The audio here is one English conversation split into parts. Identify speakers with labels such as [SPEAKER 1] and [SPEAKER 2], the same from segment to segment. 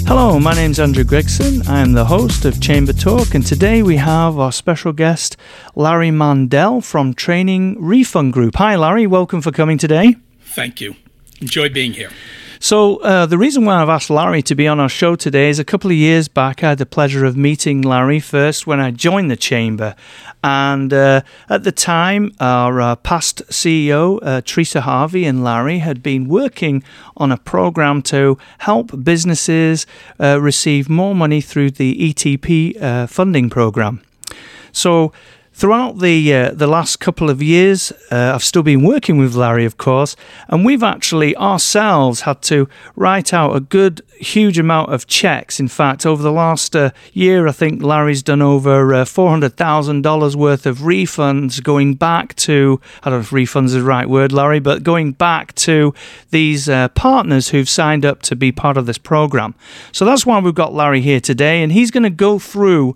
[SPEAKER 1] Hello, my name's Andrew Gregson. I'm the host of Chamber Talk, and today we have our special guest, Larry Mandel from Training Refund Group. Hi, Larry. Welcome for coming today.
[SPEAKER 2] Thank you. Enjoy being here.
[SPEAKER 1] So the reason why I've asked Larry to be on our show today is a couple of years back I had the pleasure of meeting Larry first when I joined the Chamber. And at the time, our past CEO, Teresa Harvey, and Larry had been working on a program to help businesses receive more money through the ETP funding program. So throughout the last couple of years, I've still been working with Larry, of course, and we've actually ourselves had to write out a good, huge amount of checks. In fact, over the last year, I think Larry's done over $400,000 worth of refunds going back to, I don't know if refunds is the right word, Larry, but going back to these partners who've signed up to be part of this program. So that's why we've got Larry here today, and he's going to go through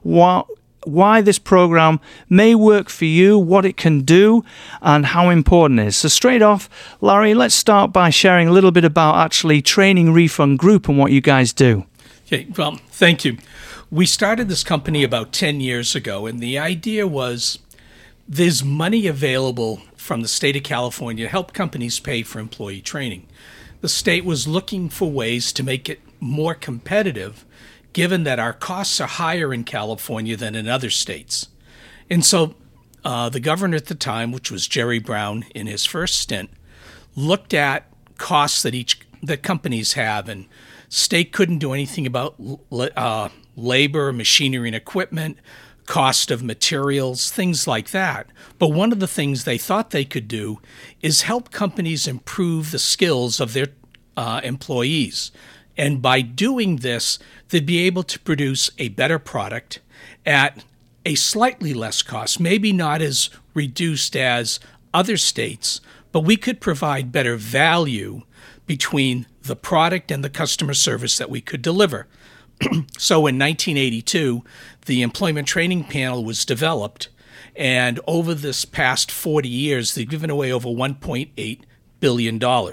[SPEAKER 1] why this program may work for you, what it can do, and how important it is. So straight off, Larry, let's start by sharing a little bit about actually Training Refund Group and what you guys do.
[SPEAKER 2] Okay, well, thank you. We started this company about 10 years ago, and the idea was there's money available from the state of California to help companies pay for employee training. The state was looking for ways to make it more competitive, given that our costs are higher in California than in other states. And so the governor at the time, which was Jerry Brown in his first stint, looked at costs that companies have, and state couldn't do anything about labor, machinery and equipment, cost of materials, things like that. But one of the things they thought they could do is help companies improve the skills of their employees. And by doing this, they'd be able to produce a better product at a slightly less cost, maybe not as reduced as other states, but we could provide better value between the product and the customer service that we could deliver. So in 1982, the Employment Training Panel was developed, and over this past 40 years, they've given away over $1.8 billion.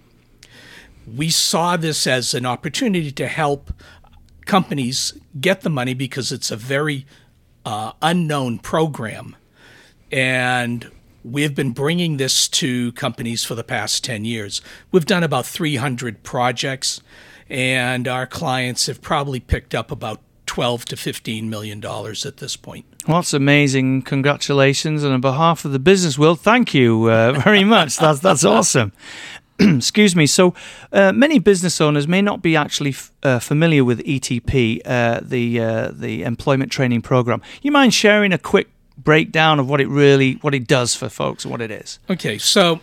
[SPEAKER 2] We saw this as an opportunity to help companies get the money because it's a very unknown program. And we've been bringing this to companies for the past 10 years. We've done about 300 projects, and our clients have probably picked up about $12 to $15 million at this point.
[SPEAKER 1] Well, that's amazing. Congratulations. And on behalf of the business world, thank you very much. That's awesome. Excuse me. So many business owners may not be actually familiar with ETP, the Employment Training Program. You mind sharing a quick breakdown of what it does for folks and what it is?
[SPEAKER 2] Okay. So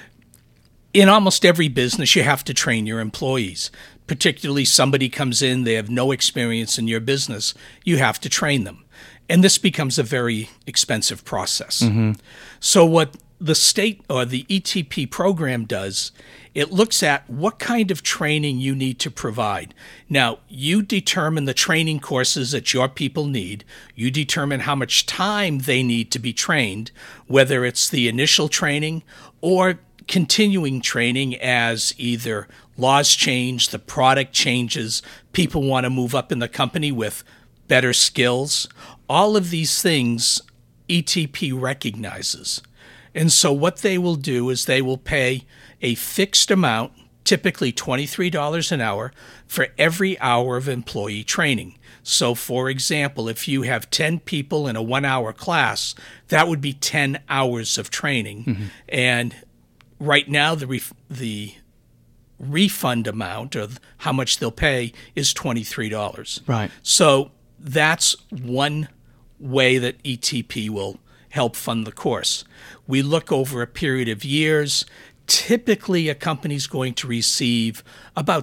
[SPEAKER 2] in almost every business, you have to train your employees. Particularly somebody comes in, they have no experience in your business, you have to train them. And this becomes a very expensive process. Mm-hmm. So what the state or the ETP program does, it looks at what kind of training you need to provide. Now, you determine the training courses that your people need. You determine how much time they need to be trained, whether it's the initial training or continuing training as either laws change, the product changes, people want to move up in the company with better skills. All of these things ETP recognizes. And so what they will do is they will pay a fixed amount, typically $23 an hour, for every hour of employee training. So, for example, if you have 10 people in a 1-hour class, that would be 10 hours of training. Mm-hmm. And right now, the refund amount of how much they'll pay is $23.
[SPEAKER 1] Right.
[SPEAKER 2] So that's one way that ETP will help fund the course. We look over a period of years. Typically, a company's going to receive about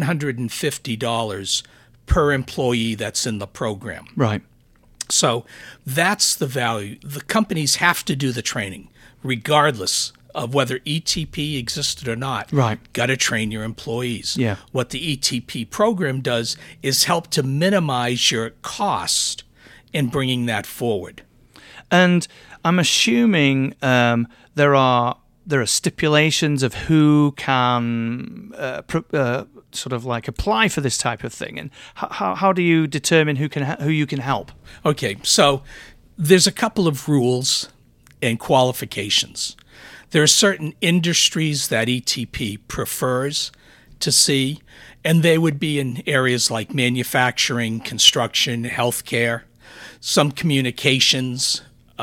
[SPEAKER 2] $750 per employee that's in the program.
[SPEAKER 1] Right.
[SPEAKER 2] So that's the value. The companies have to do the training, regardless of whether ETP existed or not.
[SPEAKER 1] Right.
[SPEAKER 2] Got to train your employees.
[SPEAKER 1] Yeah.
[SPEAKER 2] What the ETP program does is help to minimize your cost in bringing that forward.
[SPEAKER 1] And I'm assuming there are stipulations of who can sort of like apply for this type of thing? And how do you determine who you can help?
[SPEAKER 2] Okay, so there's a couple of rules and qualifications. There are certain industries that ETP prefers to see, and they would be in areas like manufacturing, construction, healthcare, some communications,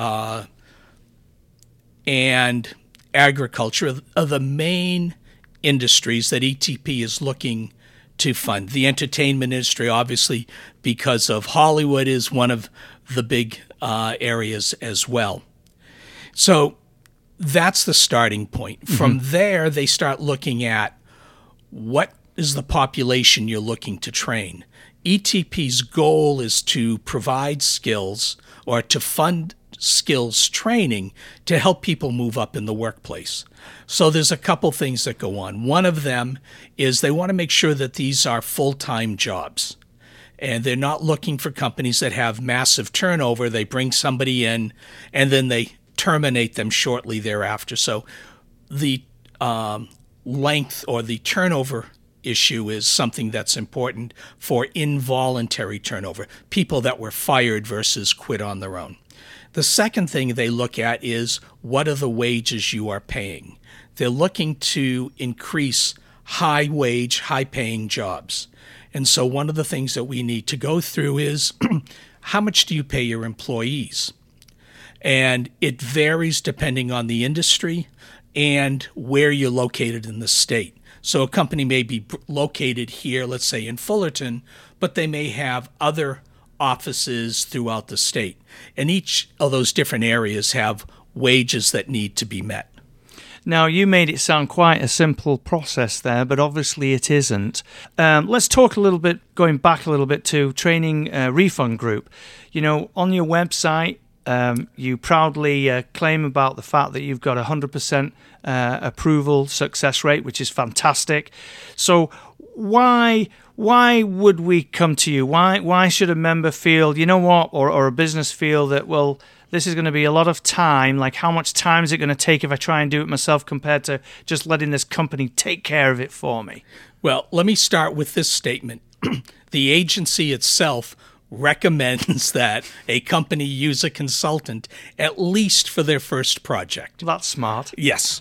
[SPEAKER 2] and agriculture are the main industries that ETP is looking to fund. The entertainment industry, obviously, because of Hollywood, is one of the big areas as well. So that's the starting point. From there, they start looking at what is the population you're looking to train. ETP's goal is to provide skills or to fund skills training to help people move up in the workplace. So there's a couple things that go on. One of them is they want to make sure that these are full-time jobs. And they're not looking for companies that have massive turnover. They bring somebody in and then they terminate them shortly thereafter. So the length or the turnover issue is something that's important for involuntary turnover, people that were fired versus quit on their own. The second thing they look at is what are the wages you are paying. They're looking to increase high-wage, high-paying jobs. And so one of the things that we need to go through is how much do you pay your employees? And it varies depending on the industry and where you're located in the state. So a company may be located here, let's say in Fullerton, but they may have other offices throughout the state. And each of those different areas have wages that need to be met.
[SPEAKER 1] Now, you made it sound quite a simple process there, but obviously it isn't. Let's talk a little bit, going back a little bit to Training Refund Group. You know, on your website, you proudly claim about the fact that you've got 100% approval success rate, which is fantastic. So why would we come to you? Why should a member feel, you know what, or a business feel that, well, this is going to be a lot of time. Like, how much time is it going to take if I try and do it myself compared to just letting this company take care of it for me?
[SPEAKER 2] Well, let me start with this statement. The agency itself recommends that a company use a consultant at least for their first project.
[SPEAKER 1] That's smart.
[SPEAKER 2] Yes.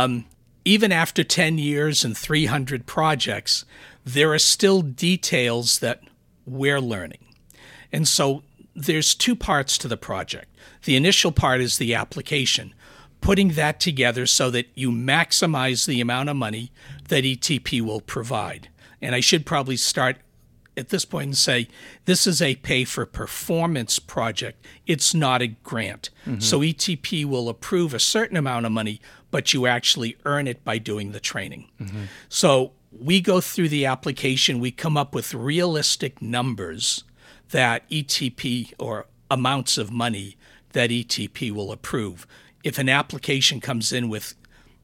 [SPEAKER 2] Even after 10 years and 300 projects, there are still details that we're learning. And so there's two parts to the project. The initial part is the application, putting that together so that you maximize the amount of money that ETP will provide. And I should probably start at this point and say, this is a pay-for-performance project. It's not a grant. So ETP will approve a certain amount of money, but you actually earn it by doing the training. So we go through the application. We come up with realistic numbers that ETP, or amounts of money that ETP will approve. If an application comes in with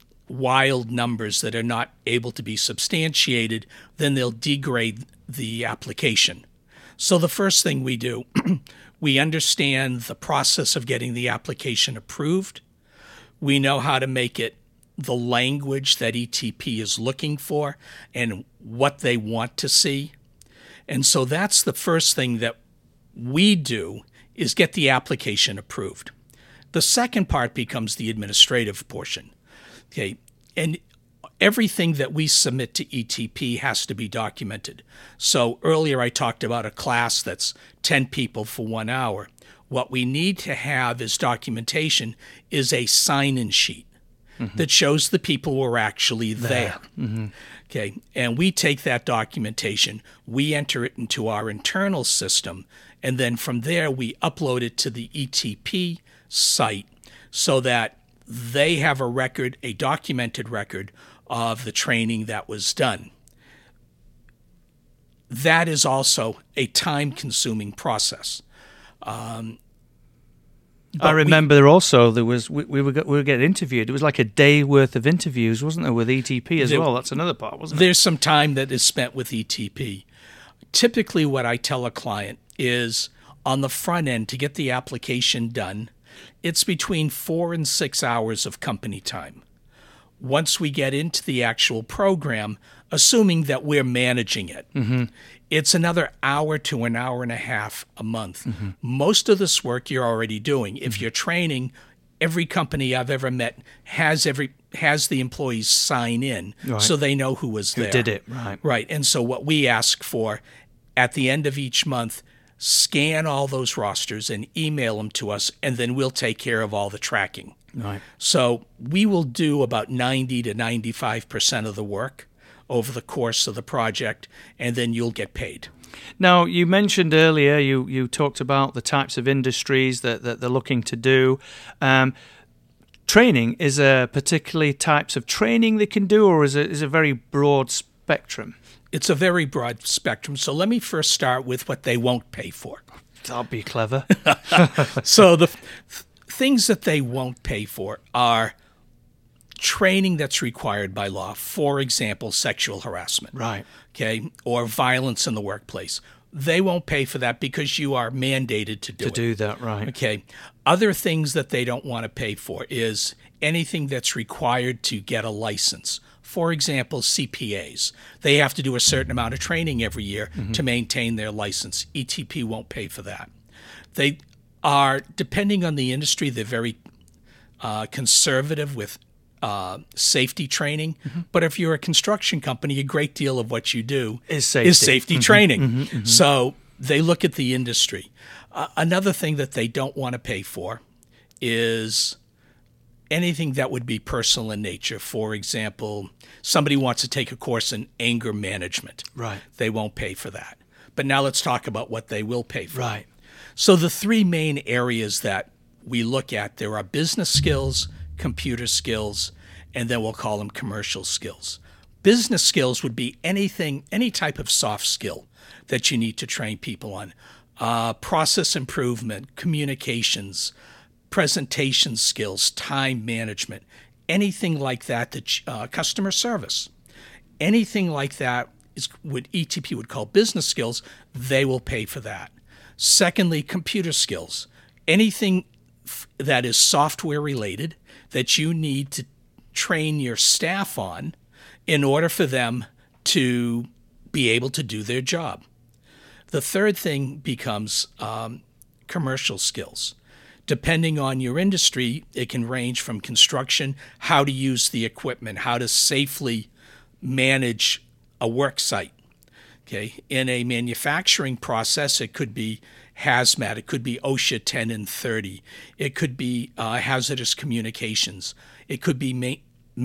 [SPEAKER 2] wild numbers that are not able to be substantiated, then they'll degrade the application. So the first thing we do, we understand the process of getting the application approved. We know how to make it the language that ETP is looking for and what they want to see. And so that's the first thing that we do, is get the application approved. The second part becomes the administrative portion. Okay, and everything that we submit to ETP has to be documented. So earlier I talked about a class that's 10 people for 1 hour. What we need to have as documentation is a sign-in sheet that shows the people who are actually there. Okay, and we take that documentation, we enter it into our internal system, and then from there we upload it to the ETP site so that they have a record, a documented record of the training that was done. That is also a time-consuming process.
[SPEAKER 1] I remember there was we were getting interviewed. It was like a day worth of interviews, wasn't there, with ETP as well? That's another part, wasn't it?
[SPEAKER 2] There's some time that is spent with ETP. Typically, what I tell a client is on the front end to get the application done, it's between 4 and 6 hours of company time. Once we get into the actual program, assuming that we're managing it. It's another hour to an hour and a half a month. Most of this work you're already doing. If you're training, every company I've ever met has the employees sign in so they know who was there.
[SPEAKER 1] Who did it, right.
[SPEAKER 2] Right. And so what we ask for at the end of each month, scan all those rosters and email them to us, and then we'll take care of all the tracking.
[SPEAKER 1] Right.
[SPEAKER 2] So we will do about 90 to 95% of the work over the course of the project, and then you'll get paid.
[SPEAKER 1] Now, you mentioned earlier, you talked about the types of industries that they're looking to do. Training, is there particularly types of training they can do, or is it a very broad spectrum?
[SPEAKER 2] It's a very broad spectrum. So let me first start with what they won't pay for.
[SPEAKER 1] That'll be clever.
[SPEAKER 2] So the things that they won't pay for are training that's required by law. For example, sexual harassment.
[SPEAKER 1] Right.
[SPEAKER 2] Okay. Or violence in the workplace. They won't pay for that because you are mandated to do
[SPEAKER 1] that, right.
[SPEAKER 2] Okay. Other things that they don't want to pay for is anything that's required to get a license. For example, CPAs. They have to do a certain amount of training every year to maintain their license. ETP won't pay for that. They are, depending on the industry, they're very conservative with safety training. But if you're a construction company, a great deal of what you do
[SPEAKER 1] is safety
[SPEAKER 2] training. So they look at the industry. Another thing that they don't want to pay for is anything that would be personal in nature. For example, somebody wants to take a course in anger management.
[SPEAKER 1] Right.
[SPEAKER 2] They won't pay for that. But now let's talk about what they will pay for.
[SPEAKER 1] Right.
[SPEAKER 2] So the three main areas that we look at, there are business skills, computer skills, and then we'll call them commercial skills. Business skills would be any type of soft skill that you need to train people on. Process improvement, communications, presentation skills, time management, anything like that, customer service, anything like that is what ETP would call business skills. They will pay for that. Secondly, computer skills, anything that is software related that you need to train your staff on in order for them to be able to do their job. The third thing becomes commercial skills. Depending on your industry, it can range from construction, how to use the equipment, how to safely manage a work site. Okay. In a manufacturing process, it could be hazmat, it could be OSHA 10 and 30, it could be hazardous communications, it could be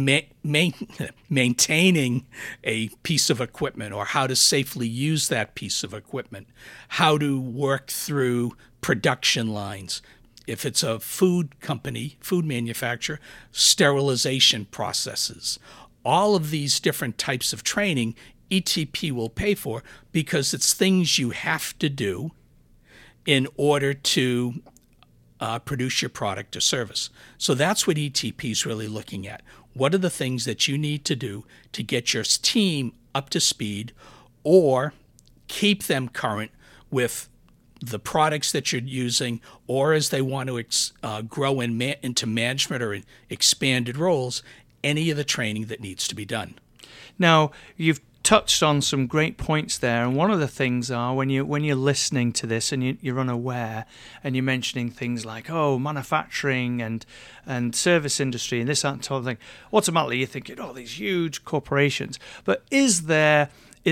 [SPEAKER 2] maintaining a piece of equipment or how to safely use that piece of equipment, how to work through production lines. If it's a food company, food manufacturer, sterilization processes. All of these different types of training, ETP will pay for because it's things you have to do in order to produce your product or service. So that's what ETP is really looking at. What are the things that you need to do to get your team up to speed or keep them current with the products that you're using, or as they want to grow into management or expanded roles, any of the training that needs to be done.
[SPEAKER 1] Now, you've touched on some great points there, and one of the things are when you're listening to this and you're unaware, and you're mentioning things like manufacturing and service industry and this that sort of thing. Automatically, you're thinking, these huge corporations. But is there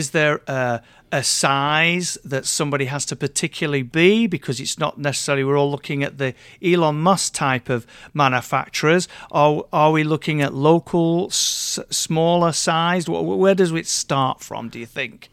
[SPEAKER 1] a size that somebody has to particularly be? Because it's not necessarily we're all looking at the Elon Musk type of manufacturers. Are we looking at local, smaller sized? Where does it start from, do you think?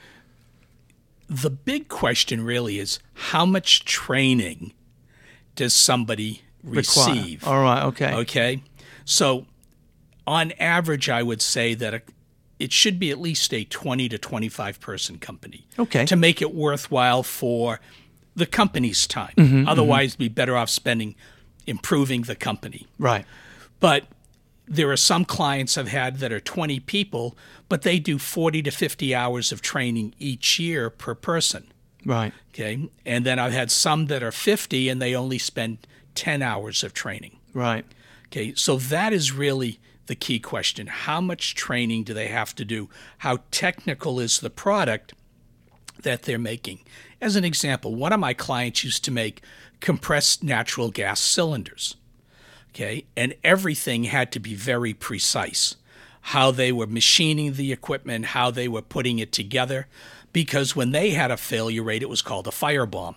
[SPEAKER 2] The big question really is how much training does somebody receive?
[SPEAKER 1] Require. All right, okay.
[SPEAKER 2] Okay. So on average, I would say that it should be at least a 20 to 25 person company to make it worthwhile for the company's time. Otherwise, it'd be better off improving the company.
[SPEAKER 1] Right.
[SPEAKER 2] But there are some clients I've had that are 20 people, but they do 40 to 50 hours of training each year per person.
[SPEAKER 1] Right.
[SPEAKER 2] Okay. And then I've had some that are 50 and they only spend 10 hours of training.
[SPEAKER 1] Right.
[SPEAKER 2] Okay. So that is really the key question. How much training do they have to do? How technical is the product that they're making? As an example, one of my clients used to make compressed natural gas cylinders. Okay, and everything had to be very precise. How they were machining the equipment, how they were putting it together, because when they had a failure rate, it was called a firebomb.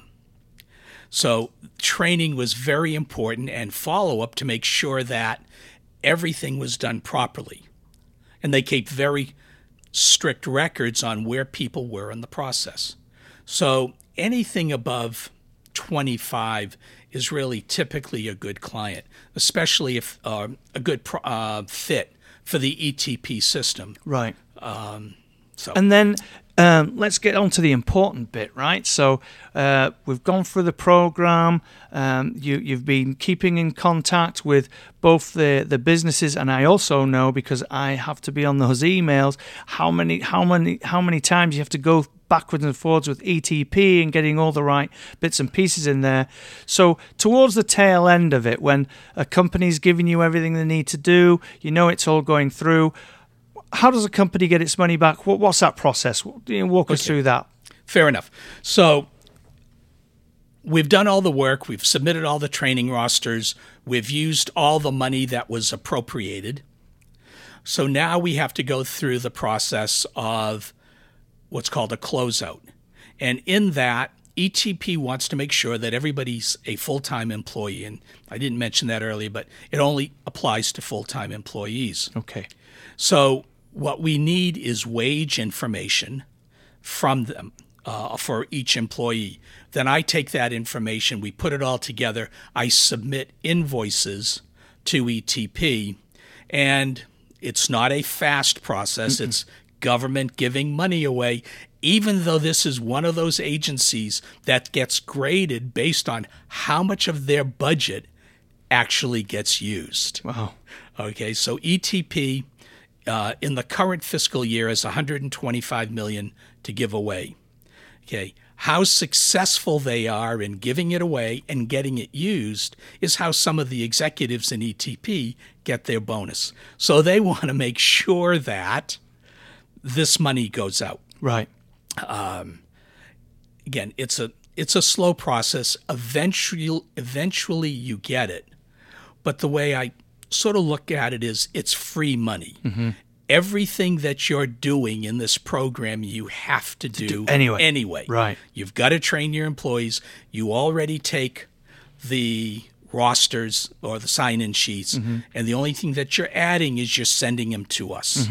[SPEAKER 2] So training was very important, and follow-up to make sure that everything was done properly. And they kept very strict records on where people were in the process. So anything above 25 is really typically a good client, especially if a good fit for the ETP system.
[SPEAKER 1] Right. And then let's get on to the important bit, right? So we've gone through the program. You've been keeping in contact with both the businesses, and I also know, because I have to be on those emails, how many times you have to go backwards and forwards with ETP and getting all the right bits and pieces in there. So towards the tail end of it, when a company's giving you everything they need to do, you know it's all going through, how does a company get its money back? What's that process? Walk us through that.
[SPEAKER 2] Fair enough. So we've done all the work. We've submitted all the training rosters. We've used all the money that was appropriated. So now we have to go through the process of what's called a closeout. And in that, ETP wants to make sure that everybody's a full-time employee. And I didn't mention that earlier, but it only applies to full-time employees.
[SPEAKER 1] Okay.
[SPEAKER 2] So what we need is wage information from them for each employee. Then I take that information, we put it all together, I submit invoices to ETP, and it's not a fast process. It's government giving money away, even though this is one of those agencies that gets graded based on how much of their budget actually gets used.
[SPEAKER 1] Wow.
[SPEAKER 2] Okay, so ETP in the current fiscal year is $125 million to give away. Okay, how successful they are in giving it away and getting it used is how some of the executives in ETP get their bonus. So they want to make sure that this money goes out.
[SPEAKER 1] Right.
[SPEAKER 2] Again, it's a slow process. Eventually you get it. But the way I sort of look at it is it's free money. Mm-hmm. Everything that you're doing in this program, you have to do anyway.
[SPEAKER 1] Right.
[SPEAKER 2] You've got to train your employees. You already take the rosters or the sign-in sheets, and the only thing that you're adding is you're sending them to us.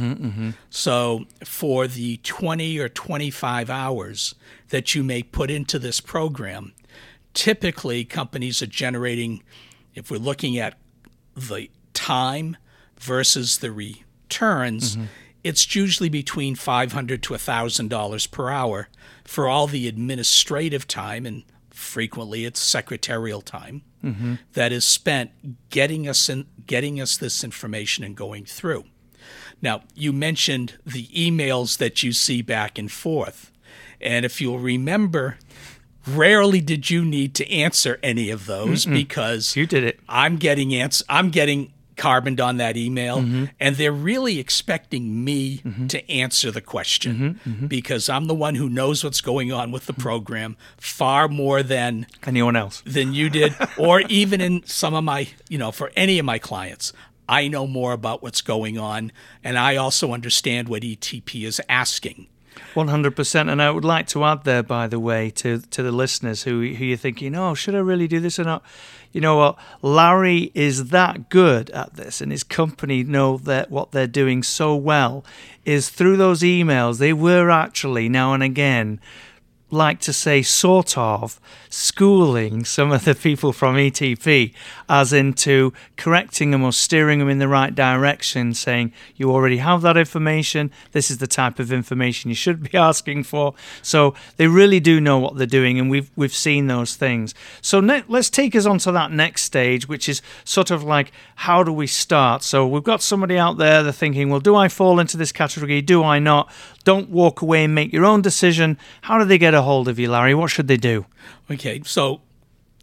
[SPEAKER 2] So for the 20 or 25 hours that you may put into this program, typically companies are generating, if we're looking at the time versus the returns, it's usually between $500 to $1,000 per hour for all the administrative time, and frequently it's secretarial time that is spent getting us this information and going through. Now, you mentioned the emails that you see back and forth, and if you'll remember, rarely did you need to answer any of those because
[SPEAKER 1] you did it.
[SPEAKER 2] I'm getting carboned on that email, and they're really expecting me to answer the question because I'm the one who knows what's going on with the program far more than
[SPEAKER 1] anyone else
[SPEAKER 2] than you did, or even in some of my, for any of my clients. I know more about what's going on, and I also understand what ETP is asking.
[SPEAKER 1] 100%. And I would like to add there, by the way, to the listeners who you're thinking, oh, should I really do this or not? You know what? Larry is that good at this, and his company know that what they're doing so well is through those emails, they were actually now and again, like to say, sort of schooling some of the people from ETP, as into correcting them or steering them in the right direction, saying you already have that information, this is the type of information you should be asking for. So they really do know what they're doing, and we've seen those things. So let's take us on to that next stage, which is sort of like, how do we start? So we've got somebody out there, they're thinking, well, do I fall into this category? Do I not? Don't walk away and make your own decision. How do they get a hold of you, Larry? What should they do?
[SPEAKER 2] Okay, so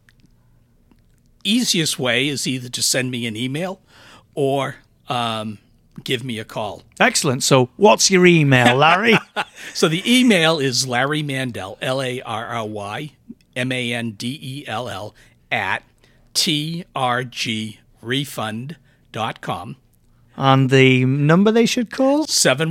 [SPEAKER 2] easiest way is either to send me an email or give me a call.
[SPEAKER 1] Excellent. So what's your email, Larry?
[SPEAKER 2] So the email is Larry Mandel, LarryMandell, at trgrefund.com.
[SPEAKER 1] And the number they should call?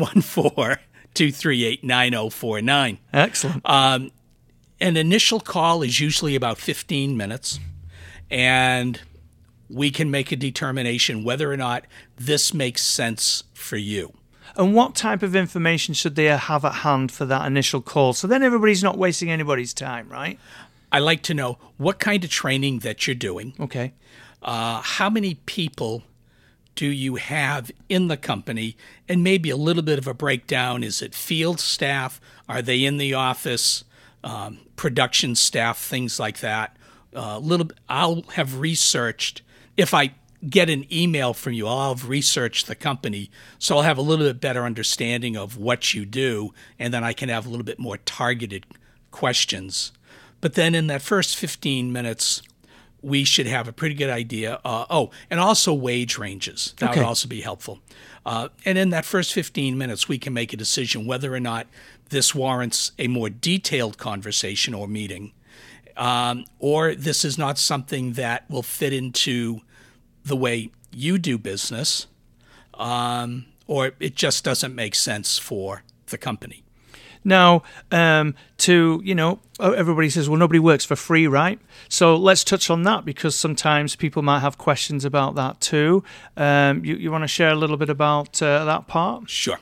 [SPEAKER 2] 714-238-9049.
[SPEAKER 1] Excellent.
[SPEAKER 2] An initial call is usually about 15 minutes, and we can make a determination whether or not this makes sense for you.
[SPEAKER 1] And what type of information should they have at hand for that initial call? So then everybody's not wasting anybody's time, right?
[SPEAKER 2] I like to know what kind of training that you're doing.
[SPEAKER 1] Okay.
[SPEAKER 2] How many people do you have in the company? And maybe a little bit of a breakdown. Is it field staff? Are they in the office? Production staff, things like that. I'll have researched. If I get an email from you, I'll have researched the company, so I'll have a little bit better understanding of what you do, and then I can have a little bit more targeted questions. But then in that first 15 minutes, we should have a pretty good idea. And also wage ranges. That would also be helpful. And in that first 15 minutes, we can make a decision whether or not this warrants a more detailed conversation or meeting, or this is not something that will fit into the way you do business, or it just doesn't make sense for the company.
[SPEAKER 1] Now, everybody says, well, nobody works for free, right? So let's touch on that, because sometimes people might have questions about that too. You want to share a little bit about that part?
[SPEAKER 2] Sure.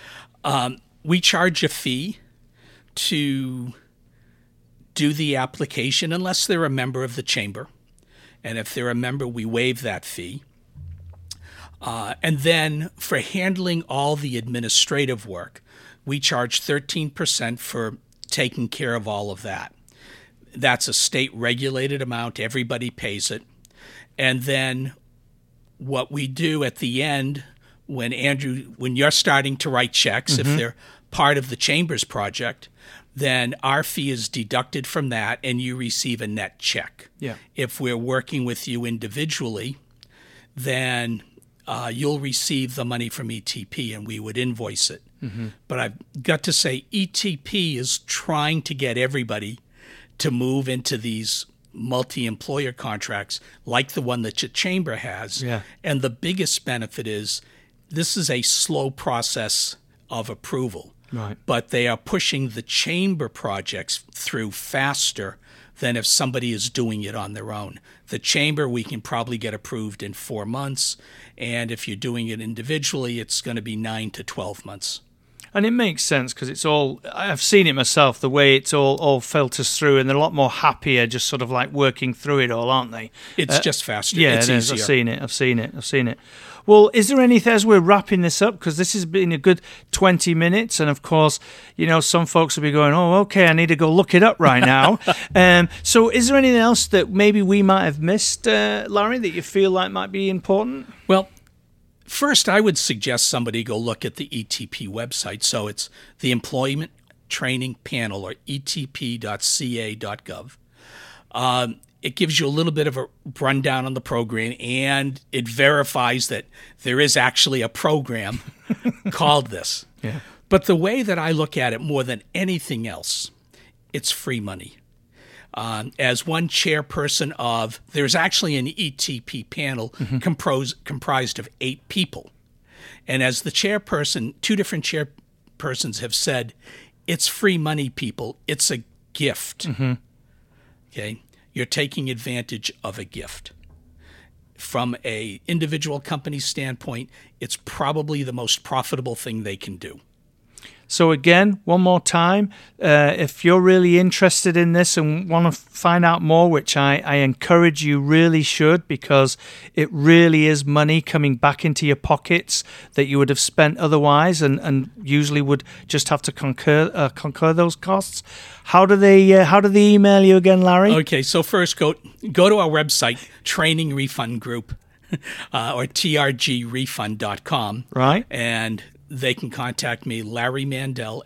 [SPEAKER 2] We charge a fee to do the application unless they're a member of the chamber. And if they're a member, we waive that fee. And then for handling all the administrative work, we charge 13% for taking care of all of that. That's a state-regulated amount. Everybody pays it. And then what we do at the end, when you're starting to write checks, if they're part of the Chamber's project, then our fee is deducted from that, and you receive a net check.
[SPEAKER 1] Yeah.
[SPEAKER 2] If we're working with you individually, then you'll receive the money from ETP, and we would invoice it. But I've got to say, ETP is trying to get everybody to move into these multi-employer contracts like the one that your chamber has.
[SPEAKER 1] Yeah.
[SPEAKER 2] And the biggest benefit is this is a slow process of approval.
[SPEAKER 1] Right.
[SPEAKER 2] But they are pushing the chamber projects through faster than if somebody is doing it on their own. The chamber, we can probably get approved in 4 months. And if you're doing it individually, it's going to be 9 to 12 months.
[SPEAKER 1] And it makes sense, because it's all, I've seen it myself, the way it's all filters through, and they're a lot more happier just sort of like working through it all, aren't they?
[SPEAKER 2] It's just faster.
[SPEAKER 1] Yeah,
[SPEAKER 2] it's
[SPEAKER 1] it is.
[SPEAKER 2] easier.
[SPEAKER 1] I've seen it. Well, is there anything, as we're wrapping this up, because this has been a good 20 minutes, and of course, some folks will be going, oh, okay, I need to go look it up right now. So is there anything else that maybe we might have missed, Larry, that you feel like might be important?
[SPEAKER 2] Well, first, I would suggest somebody go look at the ETP website. So it's the Employment Training Panel, or etp.ca.gov. It gives you a little bit of a rundown on the program, and it verifies that there is actually a program called this.
[SPEAKER 1] Yeah.
[SPEAKER 2] But the way that I look at it more than anything else, it's free money. As one chairperson of, there's actually an ETP panel comprised of 8 people. And as the chairperson, 2 different chairpersons have said, it's free money, people. It's a gift. Okay? You're taking advantage of a gift. From a individual company standpoint, it's probably the most profitable thing they can do.
[SPEAKER 1] So again, one more time, if you're really interested in this and want to find out more, which I encourage you really should, because it really is money coming back into your pockets that you would have spent otherwise, and usually would just have to concur those costs. How do they email you again, Larry?
[SPEAKER 2] Okay, so first go to our website, Training Refund Group, or trgrefund.com.
[SPEAKER 1] Right.
[SPEAKER 2] And they can contact me, Larry Mandel,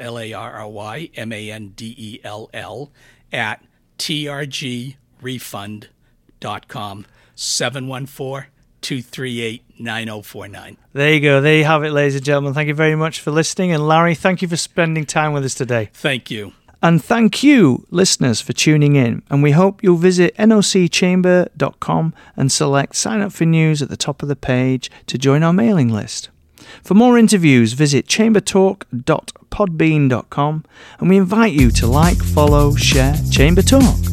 [SPEAKER 2] LarryMandell, at trgrefund.com, 238-9049.
[SPEAKER 1] There you go. There you have it, ladies and gentlemen. Thank you very much for listening. And Larry, thank you for spending time with us today.
[SPEAKER 2] Thank you.
[SPEAKER 1] And thank you, listeners, for tuning in. And we hope you'll visit nocchamber.com and select Sign Up for News at the top of the page to join our mailing list. For more interviews, visit chambertalk.podbean.com, and we invite you to like, follow, share Chamber Talk.